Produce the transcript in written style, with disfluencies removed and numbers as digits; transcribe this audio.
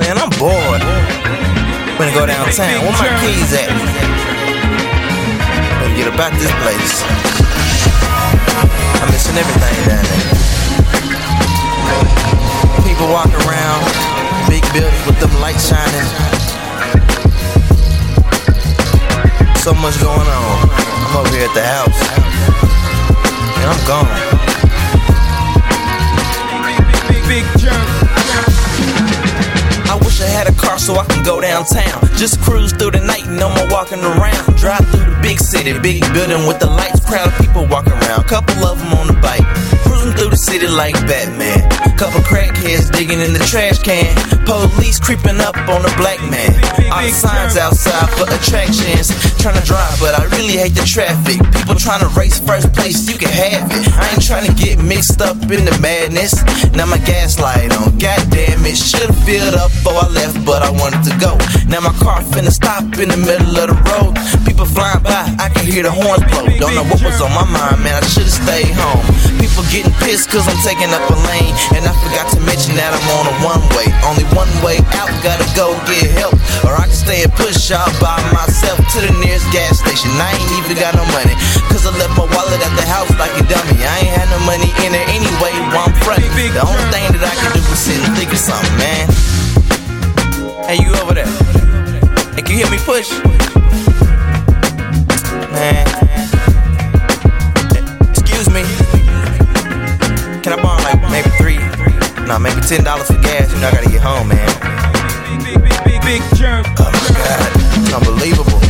Man, I'm bored. Gonna go downtown. Where my keys at? Gotta get about this place. I'm missing everything down there. People walking around, big buildings with them lights shining. So much going on. I'm over here at the house, and I'm gone. Big jump. I wish I had a car so I can go downtown. Just cruise through the night, no more walking around. Drive through the big city, big building with the lights, crowd of people walking around. Couple of them on the bike, cruising through the city like Batman. Couple crackheads digging in the trash can. Police creeping up on a black man. All the signs outside for attractions. Trying to drive, but I really hate the traffic. People trying to race first place, you can have it. I ain't trying to get mixed up in the madness. Now my gas light on, goddamn it. Should've filled up before I left, but I wanted to go. Now my car finna stop in the middle of the road. People flying by, I can hear the horns blow. Don't know what was on my mind, man, I should've stayed home. People getting pissed cause I'm taking up a lane. And I forgot to mention that I'm on a one-way. Only one way out, gotta go get help. Or I can stay and push out by myself to the nearest gas station. I ain't even got no money, cause I left my wallet at the house like a dummy. I ain't had no money in there anyway while I'm frontin'. The only thing that I can do is sit and think of something, man. Hey, you over there? Hey, can you hear me push? Man. Excuse me. Can I borrow like maybe maybe $10 for gas? You know I gotta get home, man. Big jump. Oh my God, it's unbelievable.